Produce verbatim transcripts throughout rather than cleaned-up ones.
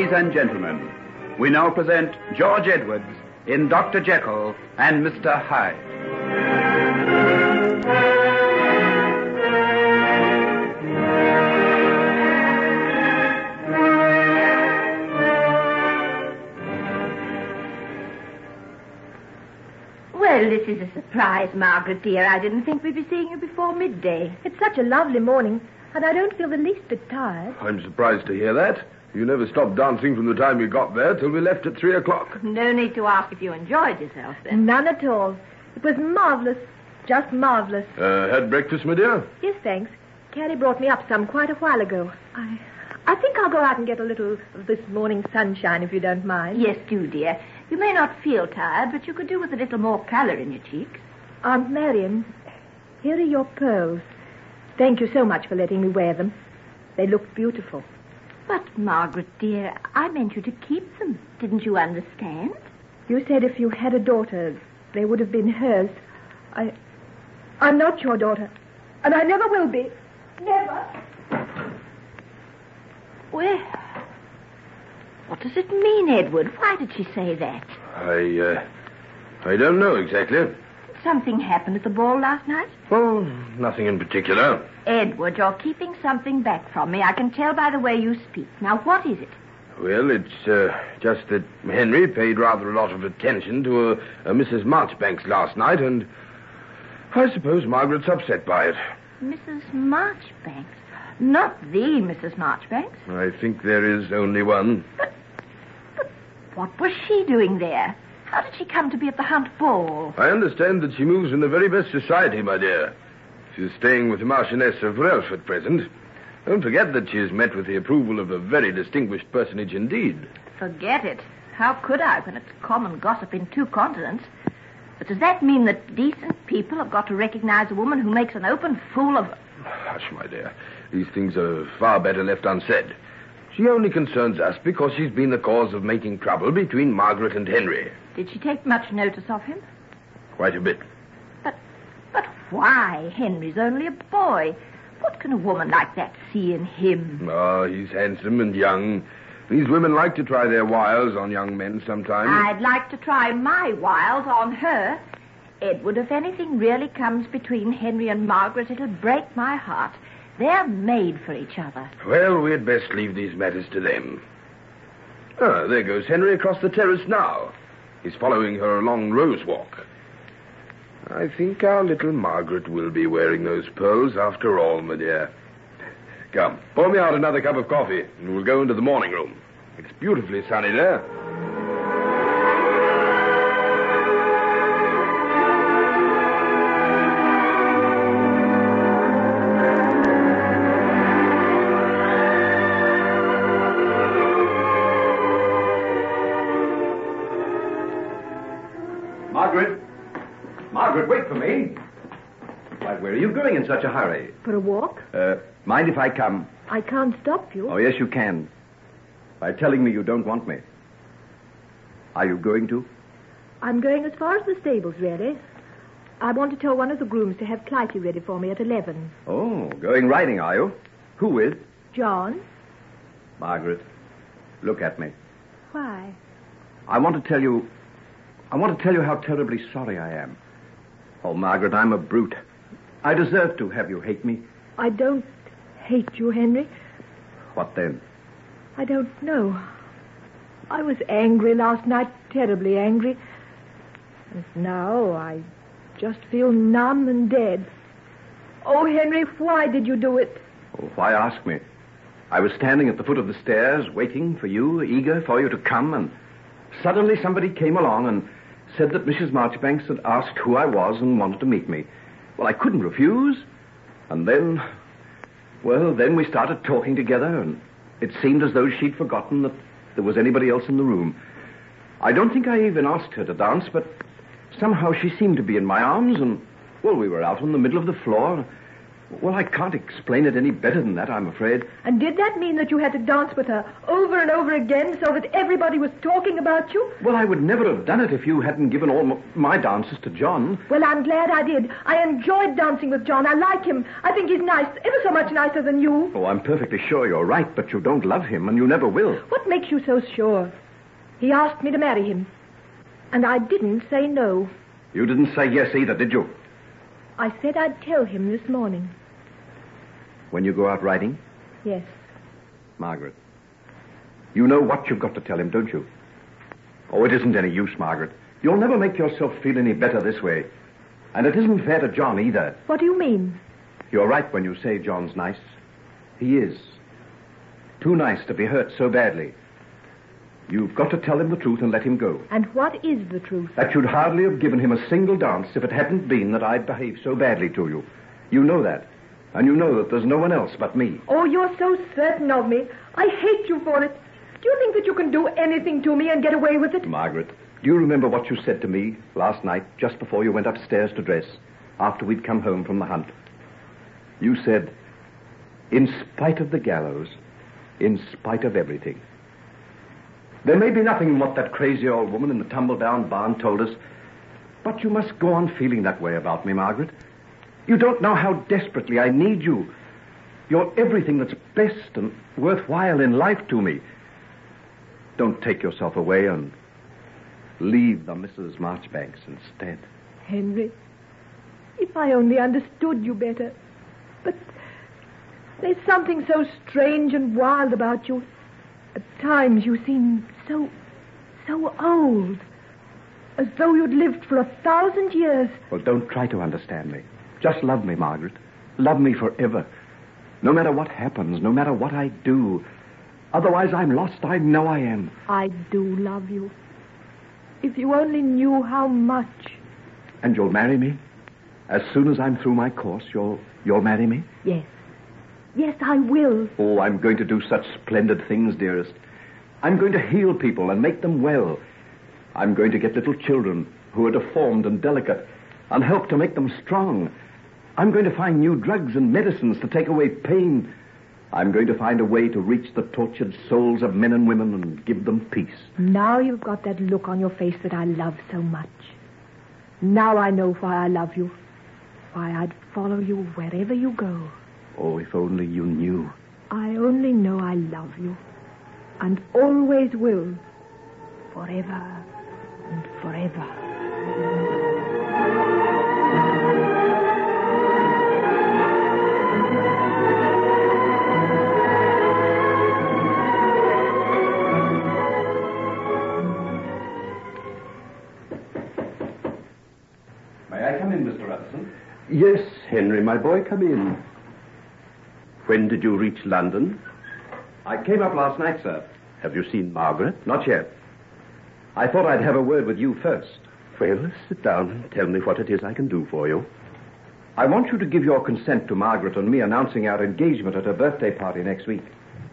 Ladies and gentlemen, we now present George Edwards in Doctor Jekyll and Mister Hyde. Well, this is a surprise, Margaret, dear. I didn't think we'd be seeing you before midday. It's such a lovely morning, and I don't feel the least bit tired. I'm surprised to hear that. You never stopped dancing from the time we got there till we left at three o'clock. No need to ask if you enjoyed yourself, then. None at all. It was marvellous. Just marvellous. Uh, had breakfast, my dear? Yes, thanks. Carrie brought me up some quite a while ago. I... I think I'll go out and get a little of this morning sunshine, if you don't mind. Yes, do, dear. You may not feel tired, but you could do with a little more colour in your cheeks. Aunt Marion, here are your pearls. Thank you so much for letting me wear them. They look beautiful. But, Margaret, dear, I meant you to keep them. Didn't you understand? You said if you had a daughter, they would have been hers. I... I'm not your daughter, and I never will be. Never. Well, what does it mean, Edward? Why did she say that? I, uh, I don't know exactly. Something happened at the ball last night? Oh, nothing in particular. Edward, you're keeping something back from me. I can tell by the way you speak. Now, what is it? Well, it's uh, just that Henry paid rather a lot of attention to a, a Missus Marchbanks last night, and I suppose Margaret's upset by it. Missus Marchbanks? Not the Missus Marchbanks? I think there is only one. But, but what was she doing there? How did she come to be at the Hunt Ball? I understand that she moves in the very best society, my dear. She's staying with the Marchioness of Ralph at present. Don't forget that she has met with the approval of a very distinguished personage indeed. Forget it. How could I when it's common gossip in two continents? But does that mean that decent people have got to recognize a woman who makes an open fool of... Hush, my dear. These things are far better left unsaid. She only concerns us because she's been the cause of making trouble between Margaret and Henry. Did she take much notice of him? Quite a bit. But, but why? Henry's only a boy. What can a woman like that see in him? Oh, he's handsome and young. These women like to try their wiles on young men sometimes. I'd like to try my wiles on her. Edward, if anything really comes between Henry and Margaret, it'll break my heart. They're made for each other. Well, we'd best leave these matters to them. Ah, there goes Henry across the terrace now. He's following her along Rose Walk. I think our little Margaret will be wearing those pearls after all, my dear. Come, pour me out another cup of coffee, and we'll go into the morning room. It's beautifully sunny there. Margaret? Margaret, wait for me. Why, where are you going in such a hurry? For a walk? Uh, mind if I come? I can't stop you. Oh, yes, you can. By telling me you don't want me. Are you going to? I'm going as far as the stables, really. I want to tell one of the grooms to have Clytie ready for me at eleven. Oh, going riding, are you? Who with? John? Margaret, look at me. Why? I want to tell you... I want to tell you how terribly sorry I am. Oh, Margaret, I'm a brute. I deserve to have you hate me. I don't hate you, Henry. What then? I don't know. I was angry last night, terribly angry. And now I just feel numb and dead. Oh, Henry, why did you do it? Oh, why ask me? I was standing at the foot of the stairs, waiting for you, eager for you to come, and suddenly somebody came along and said that Missus Marchbanks had asked who I was and wanted to meet me. Well, I couldn't refuse. And then, well, then we started talking together, and it seemed as though she'd forgotten that there was anybody else in the room. I don't think I even asked her to dance, but somehow she seemed to be in my arms, and, well, we were out in the middle of the floor. Well, I can't explain it any better than that, I'm afraid. And did that mean that you had to dance with her over and over again so that everybody was talking about you? Well, I would never have done it if you hadn't given all m- my dances to John. Well, I'm glad I did. I enjoyed dancing with John. I like him. I think he's nice, ever so much nicer than you. Oh, I'm perfectly sure you're right, but you don't love him, and you never will. What makes you so sure? He asked me to marry him, and I didn't say no. You didn't say yes either, did you? I said I'd tell him this morning. When you go out riding? Yes. Margaret, you know what you've got to tell him, don't you? Oh, it isn't any use, Margaret. You'll never make yourself feel any better this way. And it isn't fair to John either. What do you mean? You're right when you say John's nice. He is. Too nice to be hurt so badly. You've got to tell him the truth and let him go. And what is the truth? That you'd hardly have given him a single dance if it hadn't been that I'd behaved so badly to you. You know that. And you know that there's no one else but me. Oh, you're so certain of me. I hate you for it. Do you think that you can do anything to me and get away with it? Margaret, do you remember what you said to me last night, just before you went upstairs to dress, after we'd come home from the hunt? You said, in spite of the gallows, in spite of everything. There may be nothing in what that crazy old woman in the tumble-down barn told us, but you must go on feeling that way about me, Margaret. You don't know how desperately I need you. You're everything that's best and worthwhile in life to me. Don't take yourself away and leave the Missus Marchbanks instead. Henry, if I only understood you better. But there's something so strange and wild about you. At times you seem so, so old. As though you'd lived for a thousand years. Well, don't try to understand me. Just love me, Margaret. Love me forever. No matter what happens, no matter what I do. Otherwise, I'm lost. I know I am. I do love you. If you only knew how much. And you'll marry me? As soon as I'm through my course, you'll, you'll marry me? Yes. Yes, I will. Oh, I'm going to do such splendid things, dearest. I'm going to heal people and make them well. I'm going to get little children who are deformed and delicate and help to make them strong. I'm going to find new drugs and medicines to take away pain. I'm going to find a way to reach the tortured souls of men and women and give them peace. Now you've got that look on your face that I love so much. Now I know why I love you. Why I'd follow you wherever you go. Oh, if only you knew. I only know I love you. And always will. Forever and forever. Yes, Henry, my boy, come in. When did you reach London? I came up last night, sir. Have you seen Margaret? Not yet. I thought I'd have a word with you first. Well, sit down and tell me what it is I can do for you. I want you to give your consent to Margaret and me announcing our engagement at her birthday party next week.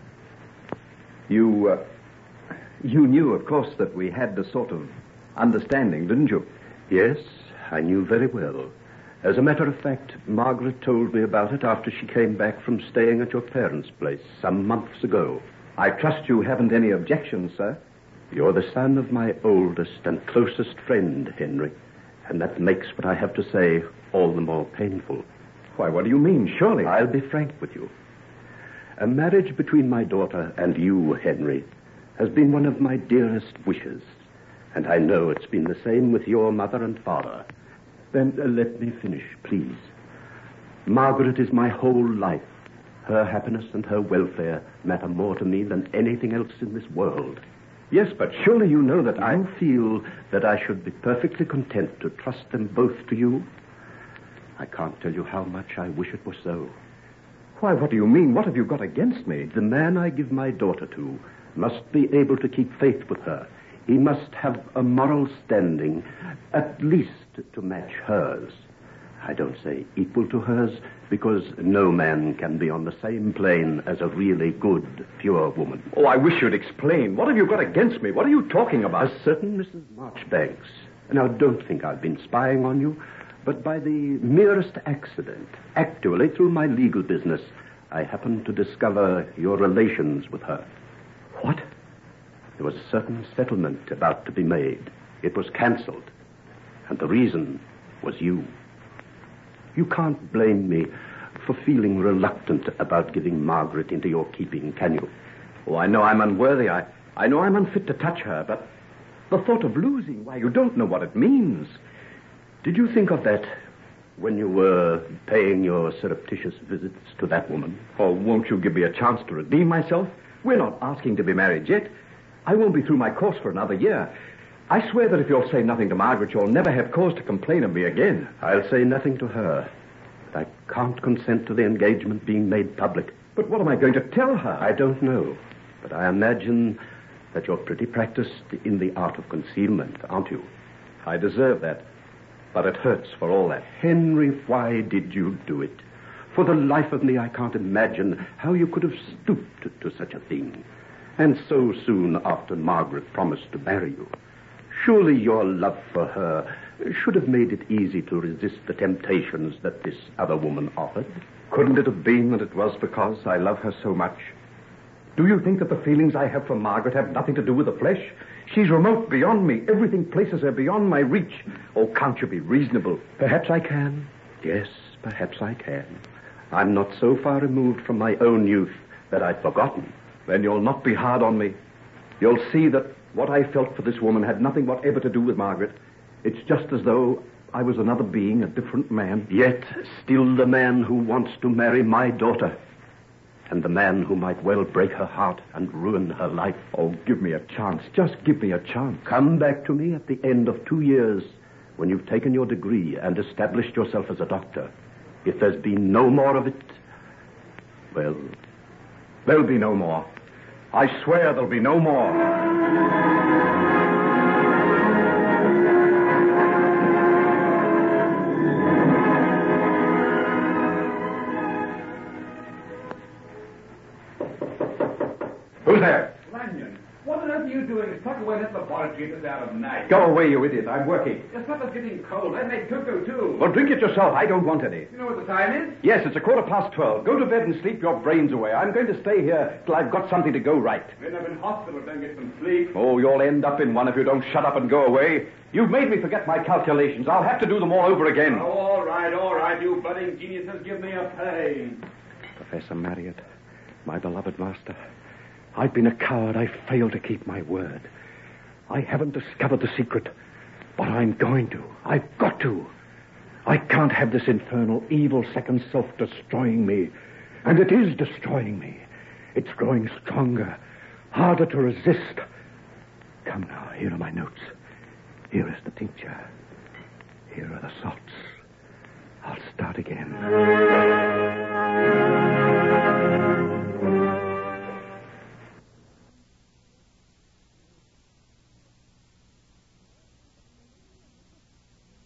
You, uh, you knew, of course, that we had the sort of understanding, didn't you? Yes, I knew very well. As a matter of fact, Margaret told me about it after she came back from staying at your parents' place some months ago. I trust you haven't any objections, sir. You're the son of my oldest and closest friend, Henry, and that makes what I have to say all the more painful. Why, what do you mean? Surely. I'll be frank with you. A marriage between my daughter and you, Henry, has been one of my dearest wishes, and I know it's been the same with your mother and father. Then uh, let me finish, please. Margaret is my whole life. Her happiness and her welfare matter more to me than anything else in this world. Yes, but surely you know that I... I feel that I should be perfectly content to trust them both to you. I can't tell you how much I wish it were so. Why, what do you mean? What have you got against me? The man I give my daughter to must be able to keep faith with her. He must have a moral standing, at least to match hers. I don't say equal to hers, because no man can be on the same plane as a really good, pure woman. Oh, I wish you'd explain. What have you got against me? What are you talking about? A certain Missus Marchbanks. Now, don't think I've been spying on you. But by the merest accident, actually through my legal business, I happened to discover your relations with her. What? There was a certain settlement about to be made. It was cancelled. And the reason was you. You can't blame me for feeling reluctant about giving Margaret into your keeping, can you? Oh, I know I'm unworthy. I, I know I'm unfit to touch her, but the thought of losing, why, you don't know what it means. Did you think of that when you were paying your surreptitious visits to that woman? Oh, won't you give me a chance to redeem myself? We're not asking to be married yet. I won't be through my course for another year. I swear that if you'll say nothing to Margaret, you'll never have cause to complain of me again. I'll say nothing to her. But I can't consent to the engagement being made public. But what am I going to tell her? I don't know. But I imagine that you're pretty practiced in the art of concealment, aren't you? I deserve that. But it hurts for all that. Henry, why did you do it? For the life of me, I can't imagine how you could have stooped to such a thing. And so soon after Margaret promised to marry you. Surely your love for her should have made it easy to resist the temptations that this other woman offered. Couldn't it have been that it was because I love her so much? Do you think that the feelings I have for Margaret have nothing to do with the flesh? She's remote beyond me. Everything places her beyond my reach. Oh, can't you be reasonable? Perhaps I can. Yes, perhaps I can. I'm not so far removed from my own youth that I've forgotten. Then you'll not be hard on me. You'll see that what I felt for this woman had nothing whatever to do with Margaret. It's just as though I was another being, a different man. Yet still the man who wants to marry my daughter. And the man who might well break her heart and ruin her life. Oh, give me a chance. Just give me a chance. Come back to me at the end of two years when you've taken your degree and established yourself as a doctor. If there's been no more of it, well, there'll be no more. I swear there'll be no more. Who's there? Lanyon, what on earth are you doing stuck away in that laboratory at this hour of night? Go away, you idiot. I'm working. Your supper's getting cold. I made cocoa, too. Well, drink it yourself. I don't want any. You know what the time is? Yes, it's a quarter past twelve. Go to bed and sleep your brains away. I'm going to stay here till I've got something to go right. When I'm in hospital, don't get some sleep. Oh, you'll end up in one if you don't shut up and go away. You've made me forget my calculations. I'll have to do them all over again. Oh, all right, all right. You budding geniuses, give me a pain. Professor Marriott, my beloved master, I've been a coward. I failed to keep my word. I haven't discovered the secret, but I'm going to. I've got to. I can't have this infernal, evil second self destroying me. And it is destroying me. It's growing stronger, harder to resist. Come now, here are my notes. Here is the tincture. Here are the salts. I'll start again.